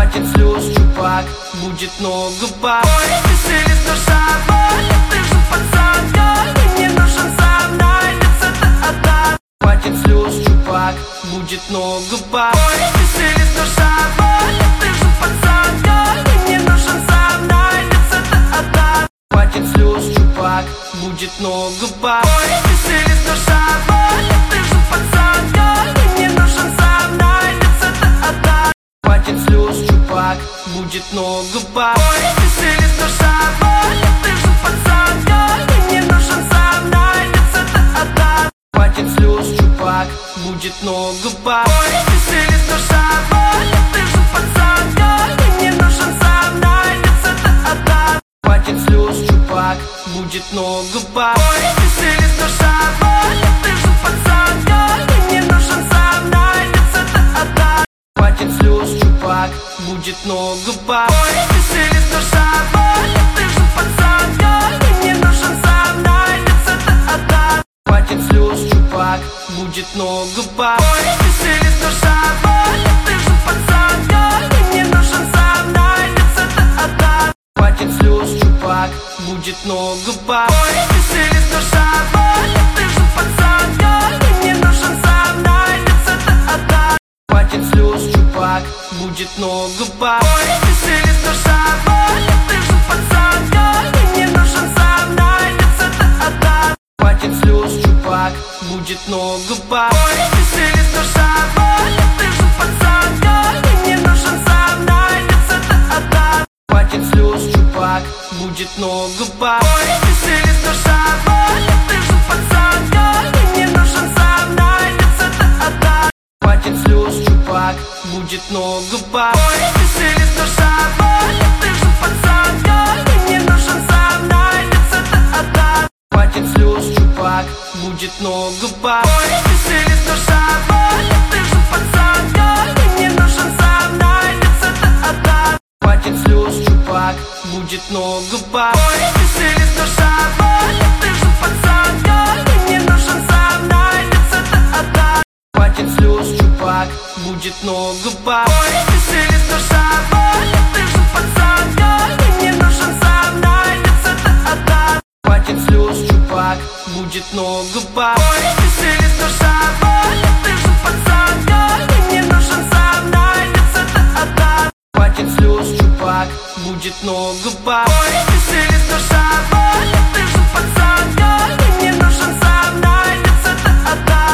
Хватит слез, чувак, будет много баб. Веселит душа, ты же пацан, ты не нужен сам, найдется та-та-та. Хватит слез, чувак, будет много баб. Веселит душа, ты же пацан, ты не нужен сам, найдется та-та-та. Хватит слез, чувак, будет много баб. Веселит душа, ты же пацан, ты не нужен сам, найдется та-та-та. Хватит слез, чувак, будет много баб. Веселит душа, ты же пацан, ты не нужен сам, найдется та-та-та. Хватит слез, чувак, будет много баб. Веселит душа, ты же пацан, ты не нужен сам, найдется та-та-та. Хватит слез, чувак, будет много баб. Веселит душа, ты же пацан, ты не нужен сам, найдется та-та-та. Хватит слез, чувак, будет много баб. Веселит душа, ты же пацан, ты не нужен сам, найдется та-та-та. Хватит слез, чувак, будет много баб. Веселит душа, ты же пацан, ты не нужен сам, найдется та-та-та. Хватит слез, чувак, будет много баб. Веселит душа, ты же пацан, ты не нужен сам, найдется та-та-та. Хватит слез, чувак, будет много баб. Веселит душа, ты же пацан, ты не нужен сам, найдется та-та-та. Хватит слез, чувак, будет много баб. Веселит душа, ты же пацан, ты не нужен сам, найдется та-та-та. Хватит слез, чувак, будет много баб. Веселит душа, ты же пацан, ты не нужен сам, найдется та-та-та. Хватит слез, чувак, будет много баб. Веселит душа, ты же пацан, ты не нужен сам, найдется та-та-та. Хватит слез, чувак, будет много баб. Веселит душа, ты же пацан, ты не нужен сам, найдется та-та-та. Хватит слез, чувак, будет много баб. Веселит душа, ты же пацан, ты не нужен сам, найдется та-та-та. Хватит слез, чувак, будет много баб. Веселит душа, ты же пацан, ты не нужен сам, найдется та-та-та. Хватит слез, чувак, будет много баб. Веселит душа, ты же пацан, ты не нужен сам, найдется та-та-та. Хватит слез, чувак, будет много баб.